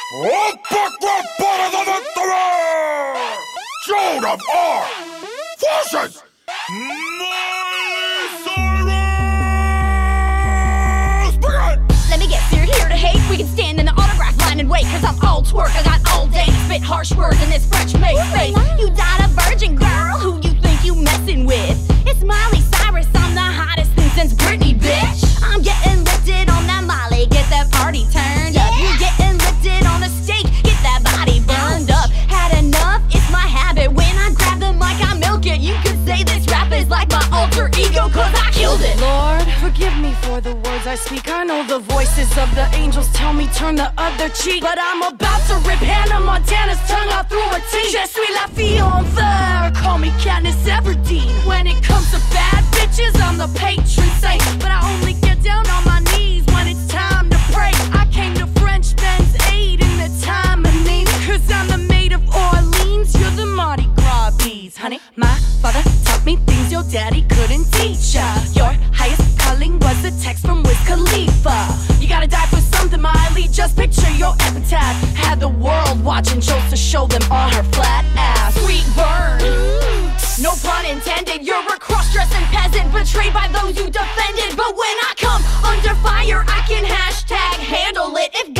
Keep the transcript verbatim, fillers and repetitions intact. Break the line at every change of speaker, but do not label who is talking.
Joan of Arc versus Miley Cyrus! Begin!
Let me guess, you're here to hate? We can stand in the autograph line and wait, cause I'm all twerk, I got all day to spit harsh words in this French-made face. You died a virgin, girl, who you think you messing with? It's Miley Cyrus, I'm the hottest thing since Britney, bitch. I'm getting lifted on that Molly, get that party turned up. You getting lifted on a steak, get that body burned up. Had enough, it's my habit, when I grab the mic I milk it. You could say this rap is like my alter ego, cause I killed it.
Lord, forgive me for the words I speak. I know the voices of the angels tell me turn the other cheek, but I'm about to rip Hannah Montana's tongue out through a teeth. Je suis la fille en feu, call me Katniss Everdeen. When it comes to bad bitches, I'm the patron saint, but I only get down on my knees when it's time to pray. I came to French Ben's aid in the time of need, cause I'm the maid of Orleans, you're the Mardi Gras bees. Honey, my father taught me things your daddy couldn't teach ya. Your highest calling was a text from Wiz Khalifa. You gotta die for something, Miley, just picture your epitaph. Had the world watching, chose to show them all her flat ass. Sweet burn, no pun intended. You're a cross-dressing peasant, betrayed by those you defended. But when I come under fire, I can hashtag handle it. If